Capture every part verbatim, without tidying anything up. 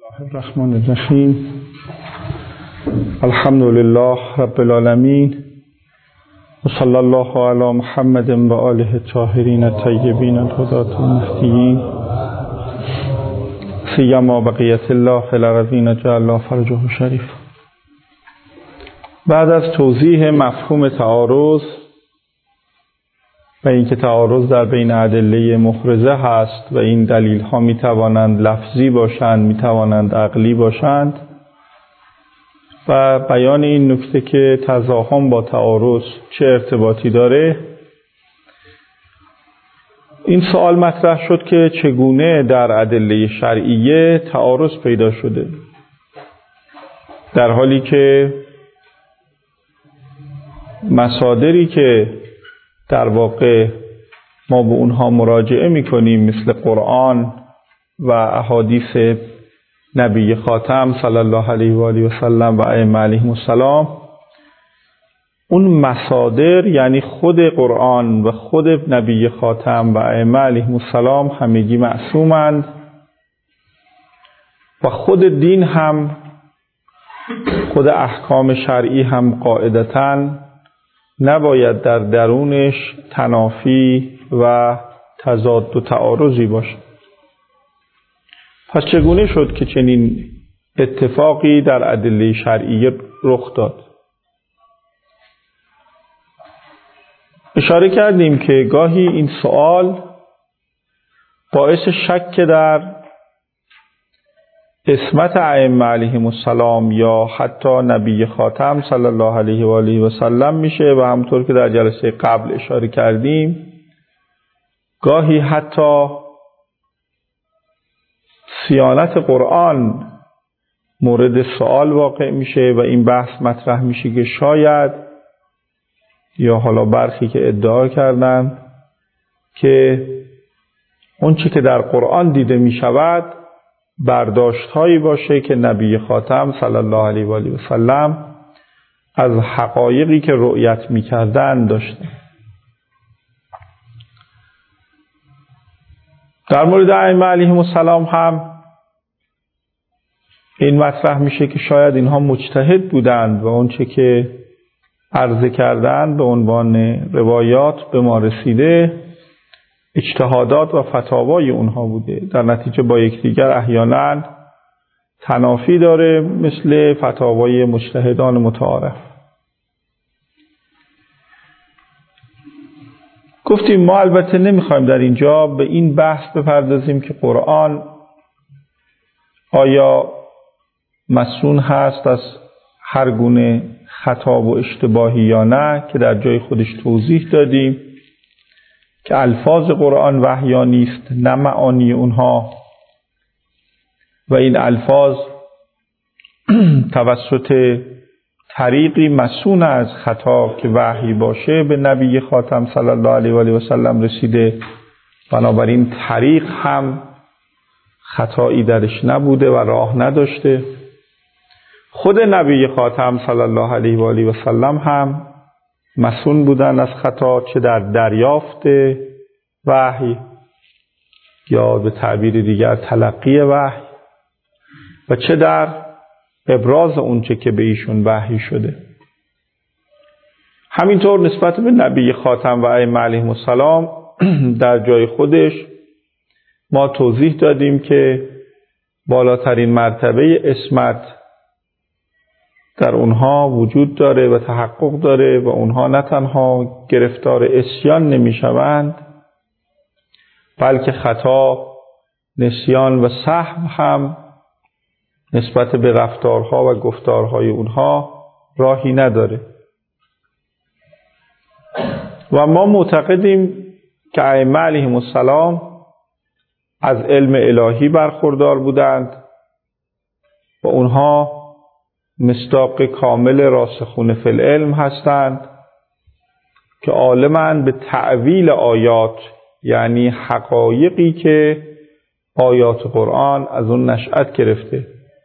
الله الرحمن الرحیم. الحمد لله رب العالمین و صلی الله علی محمد و آله الطاهرین الطیبین الهداة المهدیین سیما بقیت الله فی الارضین جعل الله فرجه شریف. بعد از توضیح مفهوم تعارض و اینکه تعارض در بین ادله محرزه هست و این دلیل ها می توانند لفظی باشند، می توانند عقلی باشند، و بیان این نکته که تزاحم با تعارض چه ارتباطی داره، این سوال مطرح شد که چگونه در ادله شرعیه تعارض پیدا شده، در حالی که مصادری که در واقع ما به اونها مراجعه میکنیم مثل قرآن و احادیث نبی خاتم صلی الله علیه و آله و سلم و ائمه علیهم السلام، اون مصادر یعنی خود قرآن و خود نبی خاتم و ائمه علیهم السلام همگی معصومند و خود دین هم، خود احکام شرعی هم قاعدتاً نباید در درونش تنافی و تضاد و تعارضی باشه. پس چگونه شد که چنین اتفاقی در ادله شرعیه رخ داد؟ اشاره کردیم که گاهی این سوال باعث شک در عصمت ائمه علیهم السلام یا حتی نبی خاتم صلی الله علیه و آله و سلم میشه و همونطور که در جلسه قبل اشاره کردیم گاهی حتی صیانت قرآن مورد سوال واقع میشه و این بحث مطرح میشه که شاید، یا حالا برخی که ادعا کردن که اون چی که در قرآن دیده میشود برداشت هایی باشه که نبی خاتم صلی الله علیه و آله و سلم از حقایقی که رؤیت می‌کردند داشته. در مورد ائمه علیهم السلام هم این مطرح میشه که شاید اینها مجتهد بودند و اون چه که عرضه کردند به عنوان روایات به ما رسیده اجتهادات و فتاوای اونها بوده، در نتیجه با یکدیگر احیانا تنافی داره، مثل فتاوای مجتهدان متعارف. گفتیم ما البته نمیخوایم در اینجا به این بحث بپردازیم که قرآن آیا مصون هست از هر گونه خطا و اشتباهی یا نه، که در جای خودش توضیح دادیم که الفاظ قرآن وحیانی است نه معانی اونها، و این الفاظ توسط طریقی مصون از خطا که وحی باشه به نبی خاتم صلی الله علیه و آله و سلم رسیده، بنابراین طریق هم خطایی درش نبوده و راه نداشته. خود نبی خاتم صلی الله علیه و آله و سلم هم مصون بودن از خطا، چه در دریافت وحی یا به تعبیر دیگر تلقی وحی، و چه در ابراز اونچه که به ایشون وحی شده. همینطور نسبت به نبی خاتم و ائمه علیهم السلام در جای خودش ما توضیح دادیم که بالاترین مرتبه عصمت در اونها وجود داره و تحقق داره و اونها نه تنها گرفتار عصیان نمیشوند، بلکه خطا، نسیان و سهو هم نسبت به رفتارها و گفتارهای اونها راهی نداره. و ما معتقدیم که ائمه علیهم السلام از علم الهی برخوردار بودند و اونها مصداق کامل راسخون فی العلم هستند که عالمند به تأویل آیات، یعنی حقایقی که آیات قرآن از اون نشأت گرفته.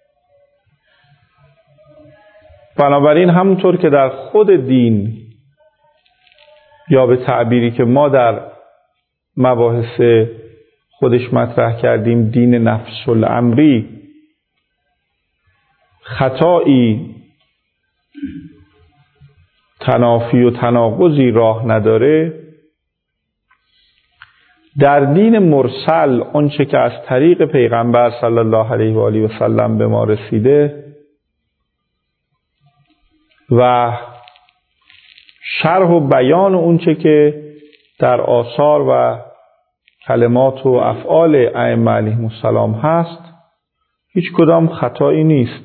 بنابراین همونطور که در خود دین، یا به تعبیری که ما در مباحث خودش مطرح کردیم، دین نفس الامری خطایی تنافی و تناقضی راه نداره، در دین مرسل آنچه که از طریق پیغمبر صلی الله علیه و آله و سلم به ما رسیده و شرح و بیان اونچه که در آثار و کلمات و افعال ائمه علیهم السلام هست، هیچ کدام خطایی نیست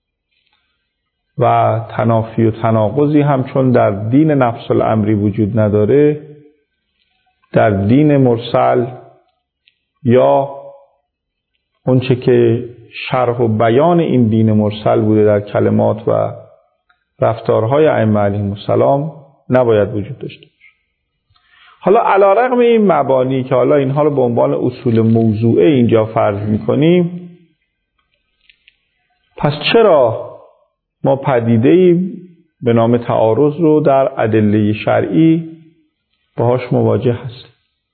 و تنافی و تناقضی هم چون در دین نفس الامری وجود نداره، در دین مرسل یا اونچه که شرح و بیان این دین مرسل بوده در کلمات و رفتارهای ائمه علیهم السلام نباید وجود داشته باشه. حالا علیرغم این مبانی که حالا اینها رو به عنوان اصول موضوعه اینجا فرض می‌کنیم، پس چرا ما پدیده‌ای به نام تعارض رو در ادله شرعی باهاش مواجه هستیم؟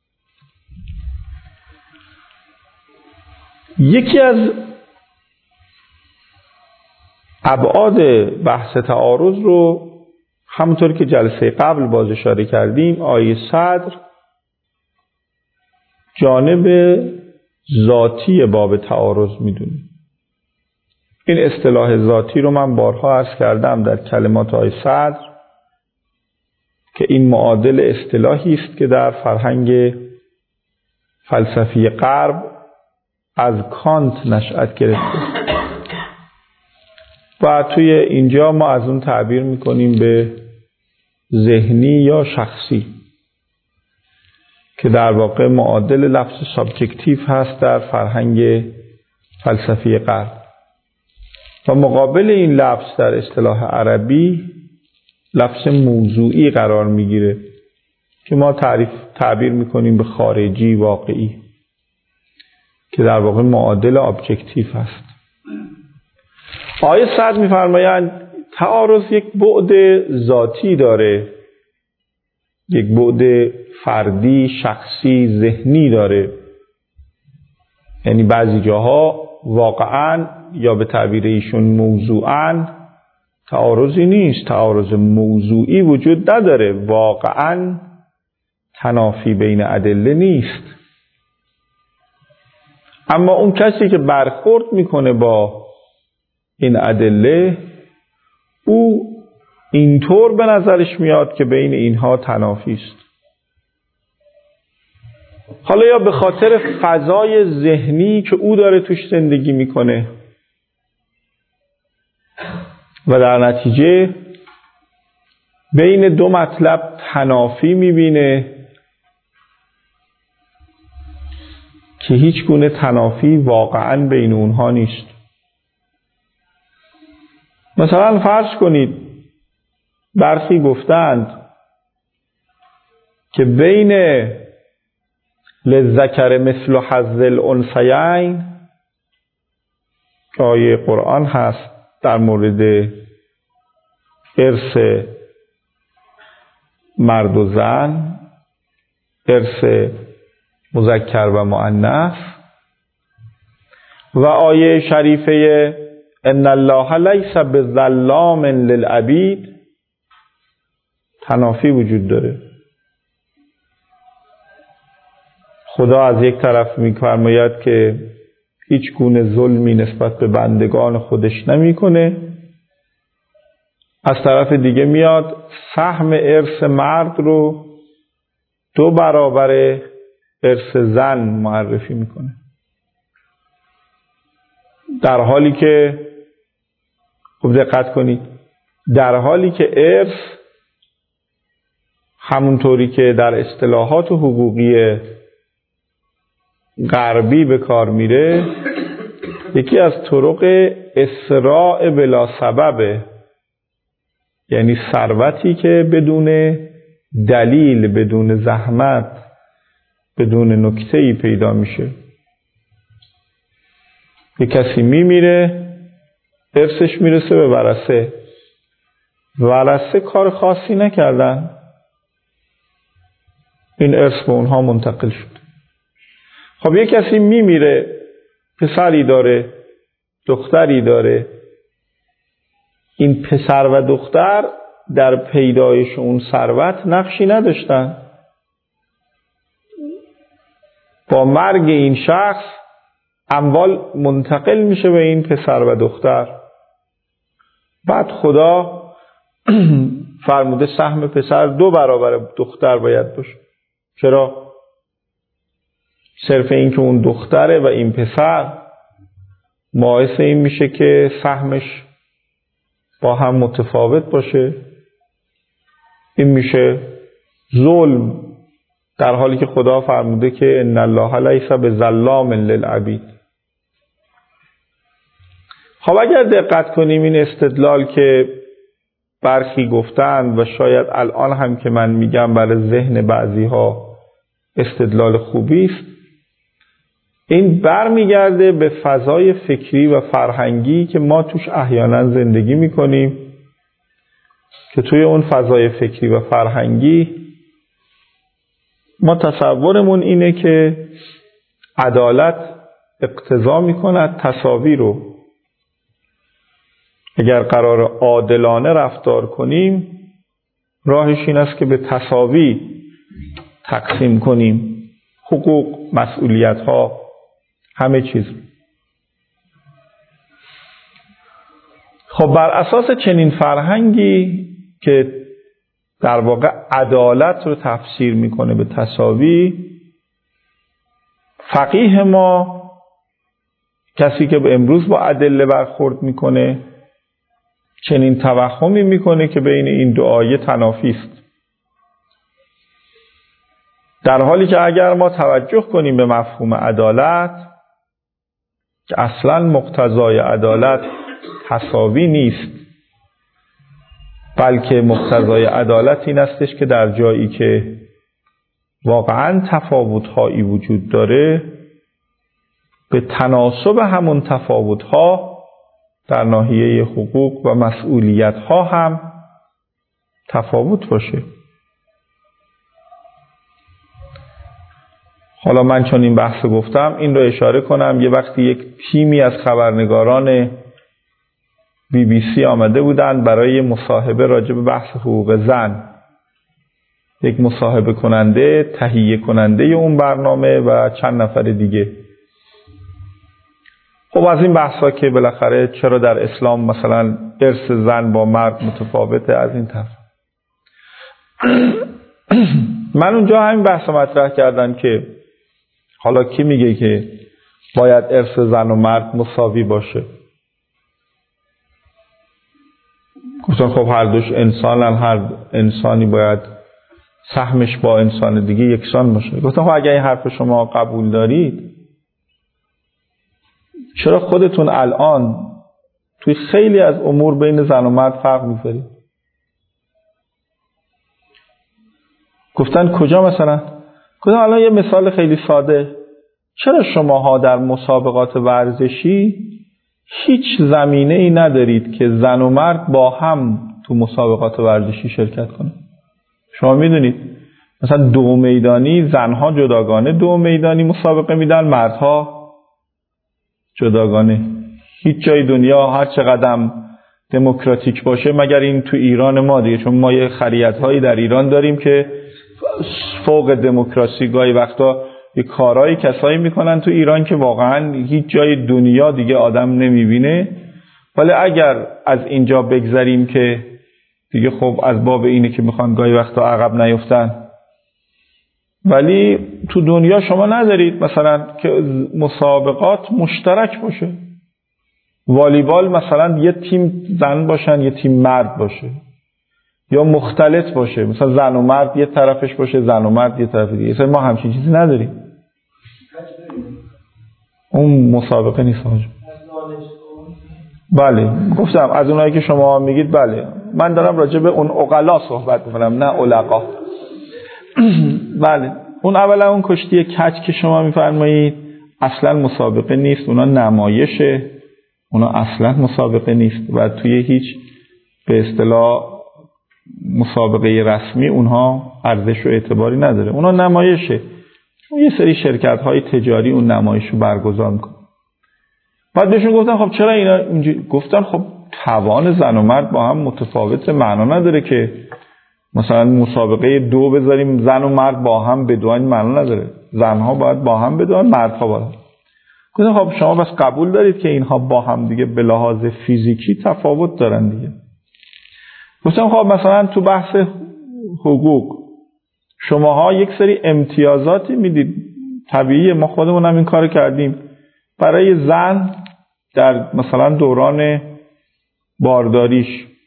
یکی از ابعاد بحث تعارض رو همونطور که جلسه قبل باز اشاره کردیم، آیه صدر جانب ذاتی باب تعارض میدونیم. این اصطلاح ذاتی رو من بارها عرض کردم در کلمات آیه صدر که این معادل اصطلاحی است که در فرهنگ فلسفی غرب از کانت نشأت گرفته و توی اینجا ما از اون تعبیر میکنیم به ذهنی یا شخصی که در واقع معادل لفظ سابجکتیو هست در فرهنگ فلسفی غرب و مقابل این لفظ در اصطلاح عربی لفظ موضوعی قرار میگیره که ما تعریف تعبیر میکنیم به خارجی واقعی که در واقع معادل ابجکتیو هست. آیه صد میفرمایند تعارض یک بعد ذاتی داره، یک بعد فردی، شخصی، ذهنی داره. یعنی بعضی جاها واقعاً یا به تعبیر ایشون موضوعاً تعارضی نیست، تعارض موضوعی وجود نداره، واقعاً تنافی بین ادله نیست. اما اون کسی که برخورد میکنه با این ادله، او اینطور به نظرش میاد که بین اینها تنافی است. حالا یا به خاطر فضای ذهنی که او داره توش زندگی میکنه و در نتیجه بین دو مطلب تنافی میبینه که هیچ گونه تنافی واقعاً بین اونها نیست. مثلا فرض کنید برخی گفتند که بین للذکر مثل حظ الانثیین که آیه قرآن هست در مورد ارث مرد و زن، ارث مذکر و مؤنث، و آیه شریفه ان الله لیس بظلام للعبید، تنافی وجود داره. خدا از یک طرف می‌فرماید که هیچ گونه ظلمی نسبت به بندگان خودش نمی‌کنه، از طرف دیگه میاد سهم ارث مرد رو دو برابر ارث زن معرفی میکنه، در حالی که خوب دقت کنید، در حالی که ارث همونطوری که در اصطلاحات حقوقی غربی به کار میره یکی از طرق اسراء بلا سببه، یعنی ثروتی که بدون دلیل، بدون زحمت، بدون نکته‌ای پیدا میشه. یک کسی میمیره، ارثش میرسه به ورثه، ورثه کار خاصی نکردن، این ارث به اونها منتقل شد. خب یک کسی میمیره، پسری داره، دختری داره، این پسر و دختر در پیدایش اون ثروت نقشی نداشتن. با مرگ این شخص اموال منتقل میشه به این پسر و دختر. بعد خدا فرموده سهم پسر دو برابر دختر باید باشه. چرا؟ صرف این که اون دختره و این پسر باعث این میشه که سهمش با هم متفاوت باشه. این میشه ظلم، در حالی که خدا فرموده که ان الله لیس بظلام للعبید. خب اگر دقت کنیم این استدلال که برخی گفتند و شاید الان هم که من میگم برای ذهن بعضی ها استدلال خوبی است، این برمیگرده به فضای فکری و فرهنگی که ما توش احیانا زندگی میکنیم، که توی اون فضای فکری و فرهنگی ما تصورمون اینه که عدالت اقتضا میکند تساوی رو. اگر قرار عادلانه رفتار کنیم راهش این است که به تساوی تقسیم کنیم حقوق، مسئولیت ها، همه چیز. خب بر اساس چنین فرهنگی که در واقع عدالت رو تفسیر میکنه به تساوی، فقیه ما، کسی که به امروز با ادله برخورد میکنه، چنین توهمی میکنه که بین این دو آیه تنافی است. در حالی که اگر ما توجه کنیم به مفهوم عدالت، که اصلا مقتضای عدالت تساوی نیست، بلکه مقتضای عدالت این استش که در جایی که واقعا تفاوت‌هایی وجود داره، به تناسب همون تفاوت‌ها در ناحیه حقوق و مسئولیت‌ها هم تفاوت باشه. حالا من چون این بحث گفتم این رو اشاره کنم. یه وقتی یک تیمی از خبرنگاران بی بی سی آمده بودند برای مصاحبه راجع به بحث حقوق زن. یک مصاحبه کننده، تهیه کننده اون برنامه و چند نفر دیگه. خب از این بحثا که بالاخره چرا در اسلام مثلا ارث زن با مرد متفاوته، از این طرف. من اونجا همین بحث مطرح کردم که حالا کی میگه که باید ارث زن و مرد مساوی باشه؟ گفتن خب هر دوش انسانن، هر انسانی باید سهمش با انسان دیگه یکسان باشه. گفتن خب اگر این حرف شما قبول دارید، چرا خودتون الان توی خیلی از امور بین زن و مرد فرق میذارید؟ گفتن کجا مثلا؟ گفتن الان یه مثال خیلی ساده. چرا شماها در مسابقات ورزشی هیچ زمینه ای ندارید که زن و مرد با هم تو مسابقات ورزشی شرکت کنند؟ شما میدونید مثلا دو میدانی زنها جداگانه دو میدانی مسابقه میدن، مردها جداگانه. هیچ جای دنیا هر چقدر دموکراتیک باشه، مگر این تو ایران ما دیگه، چون ما یه خریت‌هایی در ایران داریم که فوق دموکراسی، گاهی وقتا یه کارهای کسایی میکنن تو ایران که واقعا هیچ جای دنیا دیگه آدم نمیبینه. ولی اگر از اینجا بگذریم که دیگه خب از باب اینه که میخوان گاهی وقتا عقب نیفتن، ولی تو دنیا شما ندارید مثلا که مسابقات مشترک باشه. والیبال مثلا یه تیم زن باشن یه تیم مرد باشه، یا مختلط باشه، مثلا زن و مرد یه طرفش باشه زن و مرد یه طرف دیگه. مثلا ما همچین چیزی نداریم. اون مسابقه نیست آجا. بله گفتم از اونایی که شما میگید. بله من دارم راجع به اون عقلا صحبت میکنم، نه علقا. بله اون اولا اون کشتی کج که شما میفرمایید اصلا مسابقه نیست، اونا نمایشه، اونا اصلا مسابقه نیست و توی هیچ به اصطلاح مسابقه رسمی اونها ارزش و اعتباری نداره، اونا نمایشه. یه سری شرکت های تجاری اون نمایش رو برگزار میکنن. بعد بهشون گفتن خب چرا اینا اونجوری؟ گفتن خب توان زن و مرد با هم متفاوت، معنا نداره که مثلا مسابقه دو بذاریم زن و مرد با هم بدوان، معنا نداره. زنها باید با هم بدوان، مردها باید. گفتم خب شما بس قبول دارید که اینها با هم دیگه به لحاظ فیزیکی تفاوت دارن دیگه. گفتم خب مثلا تو بحث حقوق شماها یک سری امتیازاتی میدید، طبیعیه، ما خودمون هم این کار کردیم برای زن در مثلا دوران بارداریش.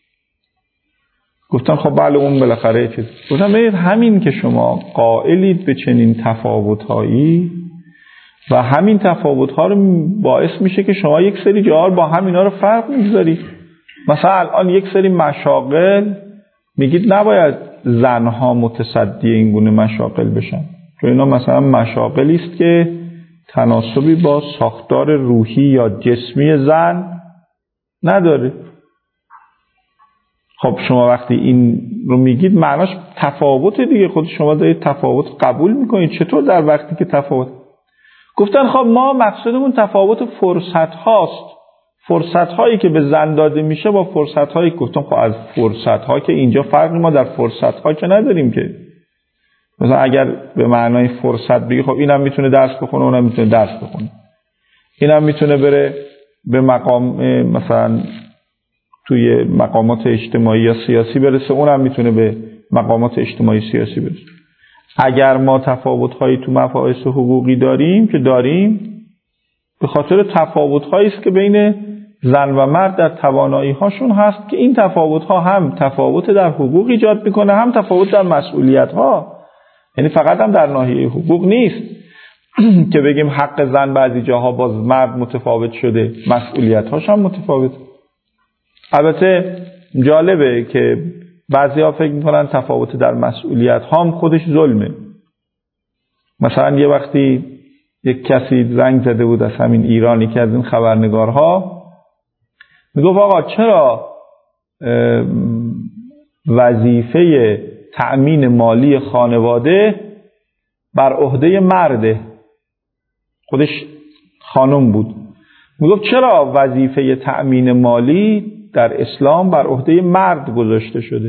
گفتم خب بله اون بالاخره چیز. گفتم ببینید همین که شما قائلید به چنین تفاوت‌هایی و همین تفاوت‌ها رو باعث میشه که شما یک سری جاها با هم اینا رو فرق می‌ذارید. مثلا الان یک سری مشاغل میگید نباید زنها متصدی این گونه مشاغل بشن، چون اینا مثلا مشاغلی است که تناسبی با ساختار روحی یا جسمی زن نداره. خب شما وقتی این رو میگید معناش تفاوت دیگه، خود شما دارید تفاوت قبول میکنید. چطور در وقتی که تفاوت؟ گفتن خب ما مقصودمون تفاوت فرصت هاست، فرصت هایی که به زن داده میشه با فرصت هایی. گفتم خب از فرصت ها که اینجا فرقی ما در فرصت ها که نداریم که. مثلا اگر به معنای فرصت بگی خب اینم میتونه درس بخونه اونم میتونه درس بخونه، اینم میتونه بره به مقام مثلا توی مقامات اجتماعی یا سیاسی برسه، اونم میتونه به مقامات اجتماعی سیاسی برسه. اگر ما تفاوت‌هایی تو مباحث حقوقی داریم که داریم، به خاطر تفاوت‌هایی است که بین زن و مرد در توانایی‌هاشون هست که این تفاوت‌ها هم تفاوت در حقوق ایجاد میکنه، هم تفاوت در مسئولیت‌ها. یعنی فقط هم در ناحیه حقوق نیست که بگیم حق زن بعضی جاها با مرد متفاوت شده، مسئولیت‌هاش هم متفاوت. البته جالبه که بعضی‌ها فکر می‌کنن تفاوت در مسئولیت‌ها هم خودش ظلمه. مثلا یه وقتی یک کسی زنگ زده بود از همین ایران، یکی از این خبرنگارها میگفت آقا چرا وظیفه تأمین مالی خانواده بر عهده مرده؟ خودش خانم بود. میگفت چرا وظیفه تأمین مالی در اسلام بر عهده مرد گذاشته شده؟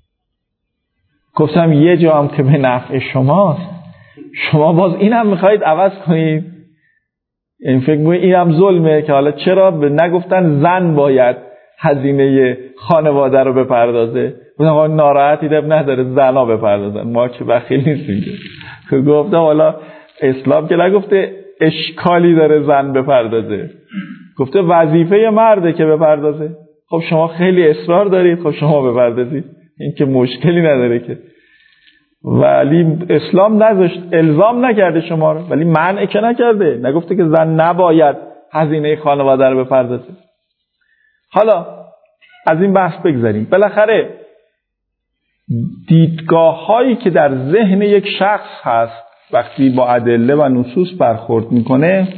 گفتم یه جا هم که به نفع شماست، شما باز این هم میخواید عوض کنید. این فکر میکنید این هم ظلمه که حالا چرا به نگفتن زن باید هزینه خانواده رو بپردازه؟ گفتم ناراحتی دب نداره زنها بپردازن، ما که بخیل نیستیم که. گفتم حالا اسلام که نگفته اشکالی داره زن بپردازه، گفته وظیفه مرده که بپردازه. خب شما خیلی اصرار دارید، خب شما بپردازید، این که مشکلی نداره که. ولی اسلام نذاشت، الزام نکرده شما رو، ولی منع که نکرده، نگفته که زن نباید هزینه خانواده رو بپردازه. حالا از این بحث بگذاریم. بالاخره دیدگاه هایی که در ذهن یک شخص هست وقتی با ادله و نصوص برخورد میکنه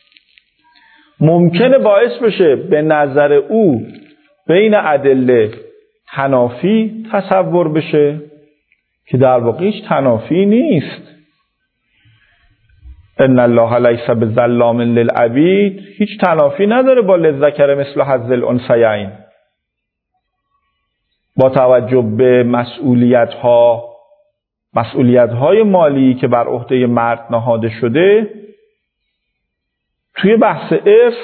ممکنه باعث بشه به نظر او بین ادله تنافی تصور بشه که در واقع هیچ تنافی نیست. ان الله لیس بظلام للعبید، هیچ تنافی نداره با للذکر مثل حظ الانثیین. با توجه به مسئولیت ها مسئولیت های مالی که بر عهده مرد نهاده شده، توی بحث ارث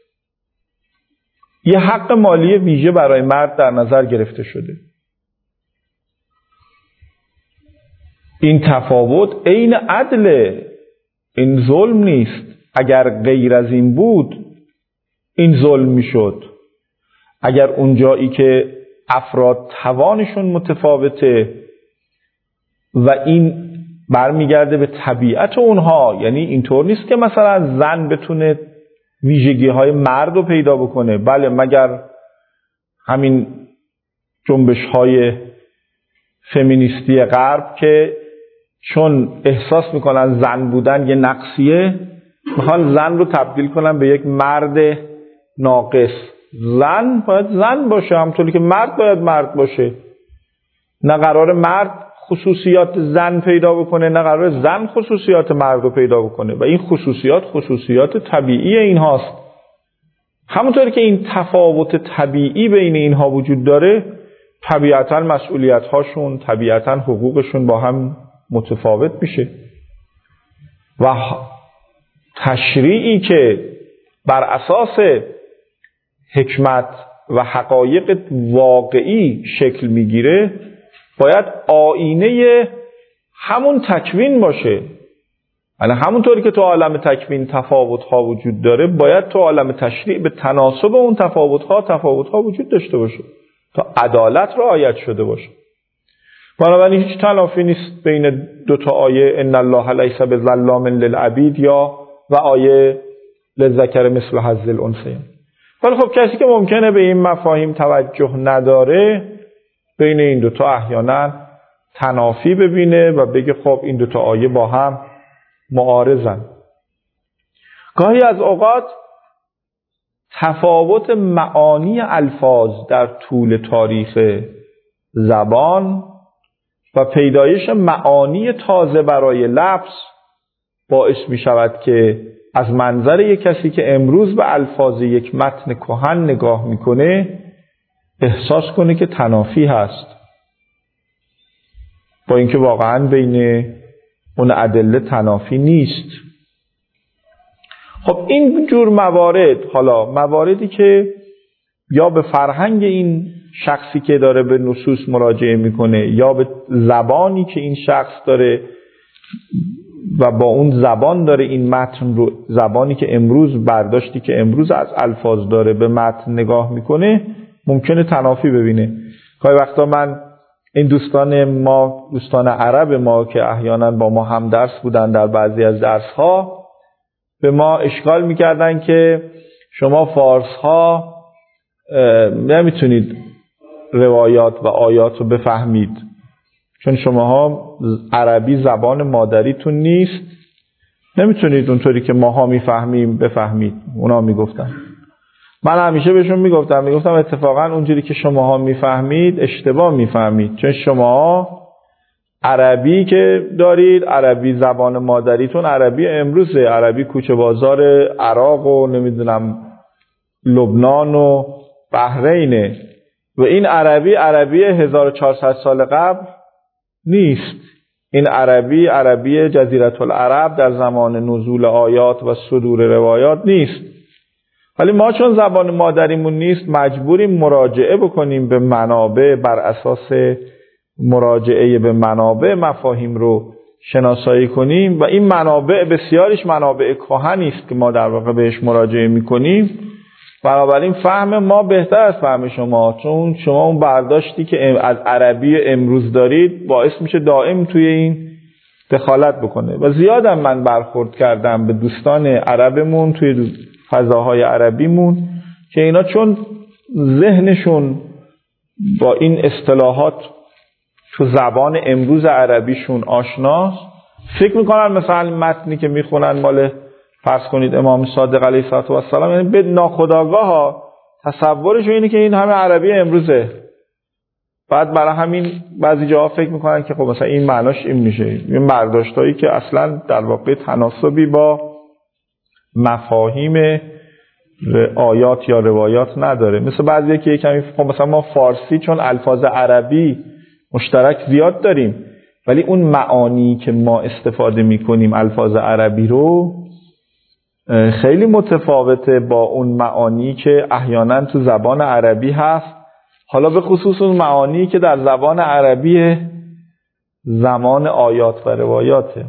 یه حق مالی ویژه برای مرد در نظر گرفته شده. این تفاوت عین عدله، این ظلم نیست. اگر غیر از این بود این ظلم میشد. اگر اون جایی که افراد توانشون متفاوته و این برمیگرده به طبیعت اونها، یعنی اینطور نیست که مثلا زن بتونه ویژگی های مرد رو پیدا بکنه. بله، مگر همین جنبش های فمینیستی غرب که چون احساس میکنن زن بودن یه نقصیه، میخوان زن رو تبدیل کنن به یک مرد ناقص. زن باید زن باشه همونطوری که مرد باید مرد باشه. نه قرار مرد خصوصیات زن پیدا بکنه، نه قرار زن خصوصیات مرد رو پیدا بکنه، و این خصوصیات خصوصیات طبیعی این هاست. همونطوری که این تفاوت طبیعی بین اینها وجود داره، طبیعتاً مسئولیت‌هاشون، طبیعتاً حقوقشون با هم متفاوت میشه و تشریعی که بر اساس حکمت و حقایق واقعی شکل میگیره باید آینه همون تکوین باشه. یعنی همونطوری که تو عالم تکوین تفاوت‌ها وجود داره، باید تو عالم تشریع به تناسب اون تفاوت‌ها تفاوت‌ها وجود داشته باشه تا عدالت رعایت شده باشه. بنابراین هیچ تنافی نیست بین دو تا آیه ان الله لیس بظلام للعبید یا و آیه للذکر مثل حظ الانثیین. ولی خب کسی که ممکنه به این مفاهیم توجه نداره، بین این دو تا احیانا تنافی ببینه و بگه خب این دو تا آیه با هم معارضن. گاهی از اوقات تفاوت معانی الفاظ در طول تاریخ زبان و پیدایش معانی تازه برای لفظ باعث می شود که از منظر یک کسی که امروز به الفاظ یک متن کهن نگاه میکنه احساس کنه که تنافی هست، با اینکه واقعا بین اون ادله تنافی نیست. خب این جور موارد، حالا مواردی که یا به فرهنگ این شخصی که داره به نصوص مراجعه میکنه یا به زبانی که این شخص داره و با اون زبان داره این متن رو، زبانی که امروز برداشتی که امروز از الفاظ داره به متن نگاه میکنه، ممکنه تنافی ببینه. گاهی وقتا من این دوستان ما، دوستان عرب ما که احیانا با ما هم درس بودن در بعضی از درس‌ها، به ما اشکال میکردن که شما فارس ها نمیتونید روایات و آیات رو بفهمید چون شماها عربی زبان مادریتون نیست، نمیتونید اونطوری که ماها میفهمیم بفهمید. اونا میگفتن، من همیشه بهشون میگفتم میگفتم اتفاقا اونجوری که شماها میفهمید اشتباه میفهمید، چون شماها عربی که دارید، عربی زبان مادریتون عربی امروزه، عربی کوچه بازار عراق و نمیدونم لبنان و بحرینه و این عربی عربی هزار و چهارصد سال قبل نیست. این عربی عربی جزیره العرب در زمان نزول آیات و صدور روایات نیست. ولی ما چون زبان مادریمون نیست مجبوریم مراجعه بکنیم به منابع، بر اساس مراجعه به منابع مفاهیم رو شناسایی کنیم و این منابع بسیاریش منابع کهنی است که ما در واقع بهش مراجعه میکنیم. بنابراین فهم ما بهتر از فهم شما، چون شما اون برداشتی که از عربی امروز دارید باعث میشه دائم توی این دخالت بکنه. و زیادم من برخورد کردم به دوستان عربمون توی فضاهای عربیمون که اینا چون ذهنشون با این اصطلاحات تو زبان امروز عربیشون آشناست، فکر میکنن مثلا متنی که میخونن مال فرض کنید امام صادق علیه السلام، یعنی به ناخودآگاه ها تصورشون اینه که این همه عربی امروزه. بعد برای همین بعضی جاها فکر میکنن که خب مثلا این معناش این میشه. این برداشتایی که اصلا در واقع تناسبی با مفاهیم آیات یا روایات نداره. مثل بعضی که کمی خب مثلا ما فارسی چون الفاظ عربی مشترک زیاد داریم، ولی اون معانی که ما استفاده میکنیم الفاظ عربی رو خیلی متفاوته با اون معانی که احیانا تو زبان عربی هست، حالا به خصوص اون معانی که در زبان عربی زمان آیات و روایاته.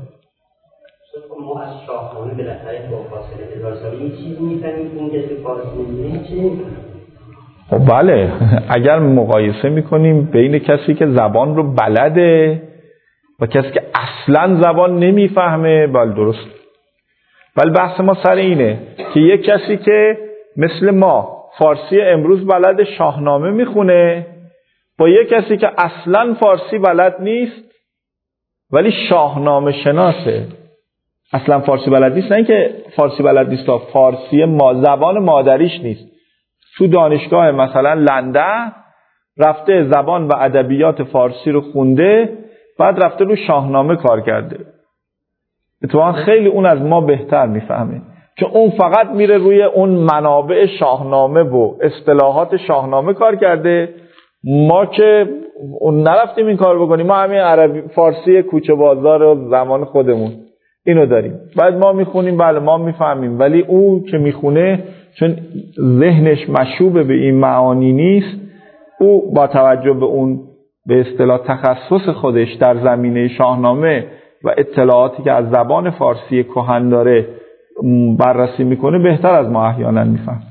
ما از شاهنامه بالاخره با فاصله هزار سالی یه چیزی میفهمیم اون کسی فارسی می‌دونه چی؟ خب بله، اگر مقایسه میکنیم بین کسی که زبان رو بلده و کسی که اصلا زبان نمیفهمه، بله درست. ولی بحث ما سر اینه که یک کسی که مثل ما فارسی امروز بلد شاهنامه میخونه با یک کسی که اصلا فارسی بلد نیست ولی شاهنامه شناسه. اصلا فارسی بلد نیست، نه اینکه فارسی بلد نیست، فارسی ما زبان مادریش نیست. تو دانشگاه مثلا لندن رفته زبان و ادبیات فارسی رو خونده، بعد رفته رو شاهنامه کار کرده. اتفاقا خیلی اون از ما بهتر میفهمه، چون اون فقط میره روی اون منابع شاهنامه و اصطلاحات شاهنامه کار کرده. ما که اون نرفتیم این کار بکنیم، ما همین عربی فارسی کوچه بازار و زمان خودمون اینو داریم، بعد ما میخونیم، بله ما میفهمیم، ولی او که میخونه چون ذهنش مشوب به این معانی نیست، او با توجه به اون به اصطلاح تخصص خودش در زمینه شاهنامه و اطلاعاتی که از زبان فارسی کهن داره بررسی میکنه بهتر از ما احیانا میفهم.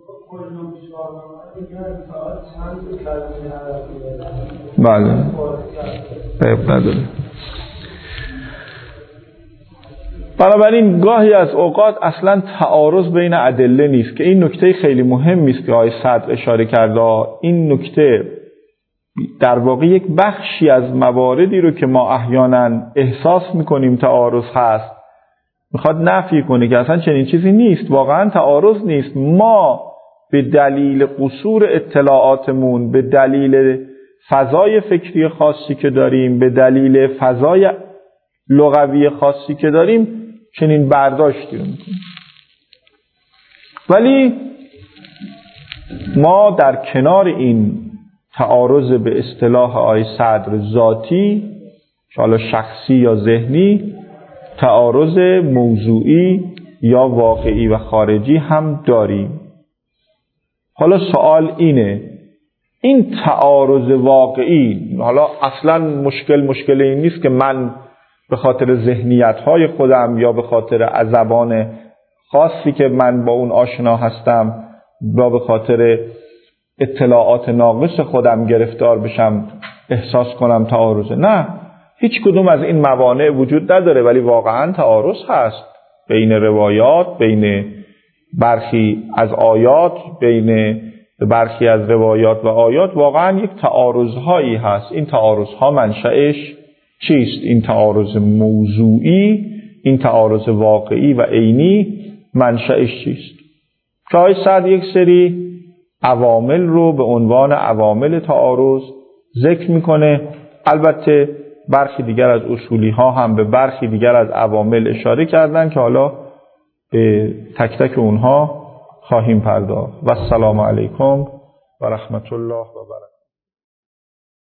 بله عیب نداره. بنابراین گاهی از اوقات اصلا تعارض بین ادله نیست که این نکته خیلی مهمی است که آقای صدر اشاره کرده. این نکته در واقع یک بخشی از مواردی رو که ما احیانا احساس میکنیم تعارض هست میخواد نفی کنه که اصلا چنین چیزی نیست، واقعا تعارض نیست. ما به دلیل قصور اطلاعاتمون، به دلیل فضای فکری خاصی که داریم، به دلیل فضای لغوی خاصی که داریم چنین برداشتی رو میکنیم. ولی ما در کنار این تعارض به اصطلاح آقای صدر ذاتی، حالا شخصی یا ذهنی، تعارض موضوعی یا واقعی و خارجی هم داریم. حالا سوال اینه، این تعارض واقعی، حالا اصلا مشکل مشکل این نیست که من به خاطر ذهنیت‌های خودم یا به خاطر از زبان خاصی که من با اون آشنا هستم یا به خاطر اطلاعات ناقص خودم گرفتار بشم احساس کنم تعارضه. نه، هیچ کدوم از این موانع وجود نداره، ولی واقعا تعارض هست بین روایات، بین برخی از آیات، بین برخی از روایات و آیات واقعا یک تعارض‌هایی هست. این تعارض‌ها منشأش چیست؟ این تعارض موضوعی، این تعارض واقعی و عینی منشأش چیست؟ آقای صدر یک سری عوامل رو به عنوان عوامل تعارض ذکر میکنه. البته برخی دیگر از اصولی ها هم به برخی دیگر از عوامل اشاره کردن که حالا به تک تک اونها خواهیم پرداخت. و السلام علیکم و رحمت الله و برکاته.